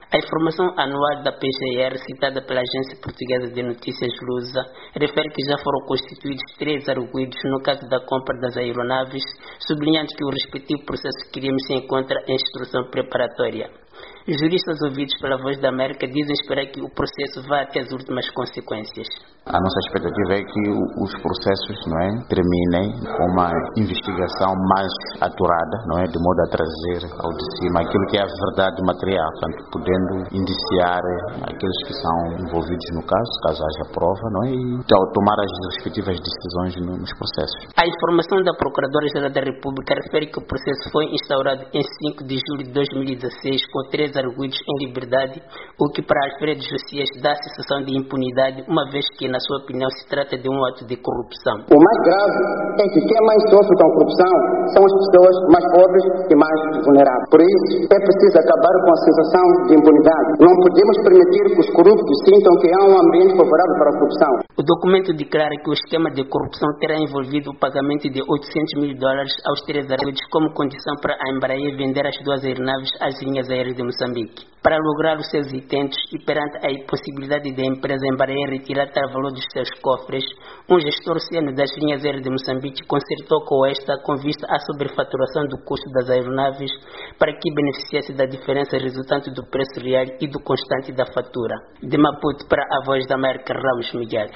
A informação anual da PGR, citada pela agência portuguesa de notícias Lusa, refere que já foram constituídos 3 arguidos no caso da compra das aeronaves, sublinhando que o respectivo processo de crime se encontra em instrução preparatória. Juristas ouvidos pela Voz da América dizem esperar que o processo vá até as últimas consequências. A nossa expectativa é que os processos, terminem com uma investigação mais aturada, de modo a trazer ao de cima aquilo que é a verdade material, portanto, podendo indiciar aqueles que são envolvidos no caso haja prova, e tomar as respectivas decisões nos processos. A informação da Procuradora-Geral da República refere que o processo foi instaurado em 5 de julho de 2016 com 3 arguidos em liberdade, o que para Alfredo Josias dá a sensação de impunidade, uma vez que, na sua opinião, se trata de um ato de corrupção. O mais grave é que quem mais sofre com a corrupção são as pessoas mais pobres e mais vulneráveis. Por isso, é preciso acabar com a sensação de impunidade. Não podemos permitir que os corruptos sintam que há um ambiente favorável para a corrupção. O documento declara que o esquema de corrupção terá envolvido o pagamento de $800 mil aos 3 arguidos como condição para a Embraer vender as 2 aeronaves às linhas aéreas de Moçambique. Para lograr os seus intentos e perante a impossibilidade da empresa Embraer retirar tal valor dos seus cofres, um gestor sênior das linhas aéreas de Moçambique concertou com esta com vista à sobrefaturação do custo das aeronaves para que beneficiasse da diferença resultante do preço real e do constante da fatura. De Maputo para a Voz da América, Ramos Miguel.